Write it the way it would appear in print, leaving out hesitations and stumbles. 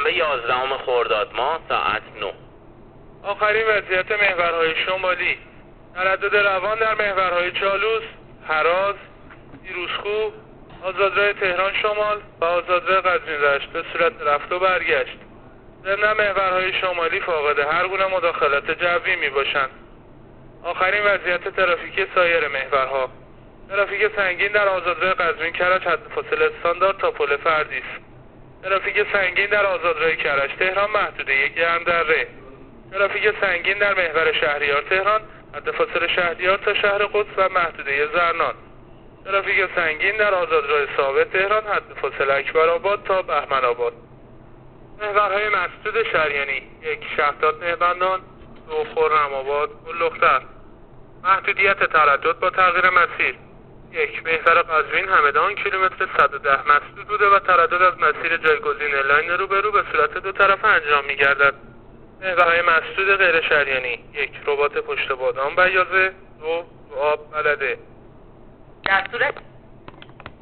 شنبه 11 خرداد ماه ساعت 9. آخرین وضعیت محورهای شمالی: تردد روان در محورهای چالوس، هراز، پیروزکوه، آزادراه تهران شمال و آزادراه قزوین رشت به صورت رفت و برگشت. ضمن محورهای شمالی فاقد هر گونه مداخلت جوی می باشند. آخرین وضعیت ترافیکی سایر محورها: ترافیک سنگین در آزادراه قزوین کرج حد فاصله استاندارد تا پل فردیس. ترافیک سنگین در آزادراه کرج تهران محدوده 1 گرم‌دره. ترافیک سنگین در محور شهریار تهران حد فاصله شهریار تا شهر قدس و محدوده زرنان. ترافیک سنگین در آزادراه ثابت تهران حد فاصله اکبرآباد تا بهمن‌آباد. محورهای مسدود شریانی: 1 شهداد مهربندان، 2 خرم‌آباد گل‌دختر. محدودیت تردد با تغییر مسیر: 1 محور قزوین همدان کیلومتر 110 مسدود بوده و تردد از مسیر جایگزین لاین روبرو به صورت دو طرفه انجام می‌گردد. محورهای مسدود غیر شریانی: 1 رباط پشت بادام بیاضه، 2 آب بلده. در صورت